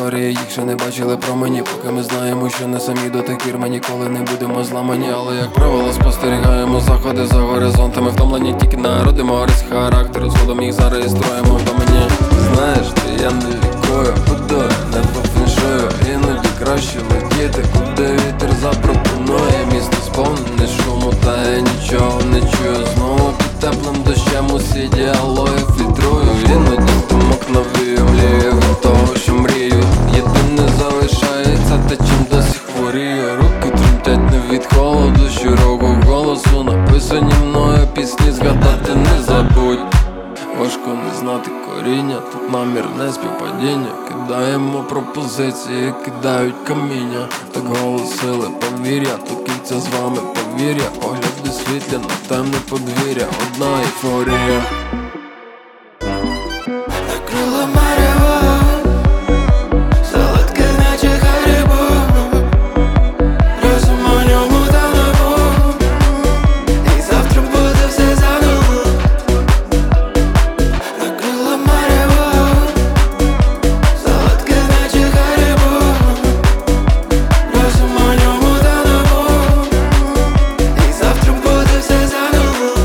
ейфорія, їх ще не бачили промені. Поки ми знаємо, що не самі, до тих пір ми ніколи не будемо зламані. Але як правило спостерігаємо заходи за горизонтами. Втомлені тільки народимо рис характеру, згодом їх зареєструємо в домені. Знаєш, ти я не лікую, худою, не по феншую. Іноді краще летіти, куди вітер запропонує. Місто сповнене шуму, та я нічого не чую. Знову під теплим дощем усі діалоги фільтрую. Іноді думок навію, млію від того, що мрію. Єдине залишається те, чим досі хворію. Руки тремтять не від холоду, щирого голосу. Написані мною пісні, згадати не забудь. Важко не знати коріння, тут намір не співпадіння. Кидаємо пропозиції, кидають каміння. Так голосили повір'я, то кільця з вами повір'я. Погляди світлі на темне подвір'я, одна ейфорія. Накрила марево, солодке, наче Харибо. Разом у ньому тону, і завтра буде все заново. Накрила марево, солодке, наче Харибо. Разом у ньому тону, і завтра буде все заново.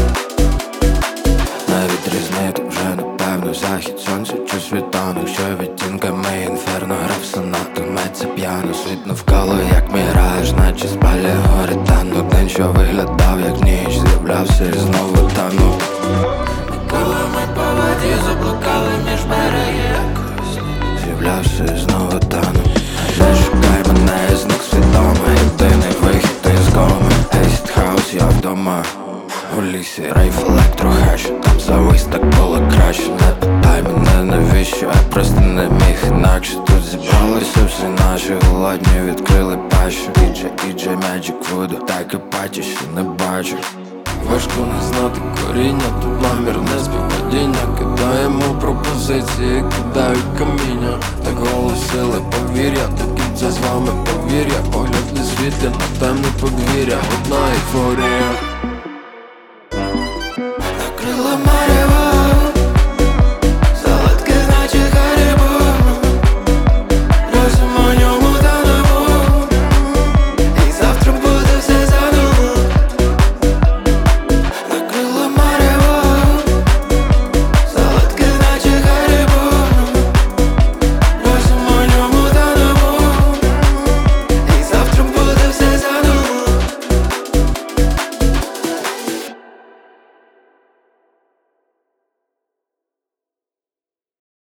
Навіть різнити вже напевно захід сонця чи світанок, що відтінками інферно грав сонату, меться п'яно. Світ навколо як міраж, наче спалює гори танок. День, що виглядав як ніч, з'являвся і знову танув. Коли ми по воді заблукали між береги якось, з'являвся і знову танув. Не шукай мене, я зник свідомо, єдиний вихід із коми. Ейсід хаус, я вдома. У лісі рейф, електрохеш, там завис, так було краще. Не питай мене навіщо, я просто не міг інакше. Тут зібралися всі наші голодні, відкрили пащу. Іджей, Magic Voodoo, так і паті, що не бачу. Важко не знати коріння, тут намір не співпадіння. Кидаємо пропозиції, кидають каміння. Так голосили повір'я, то кільця з вами повір'я. Погляди світлі на темне подвір'я, одна ейфорія.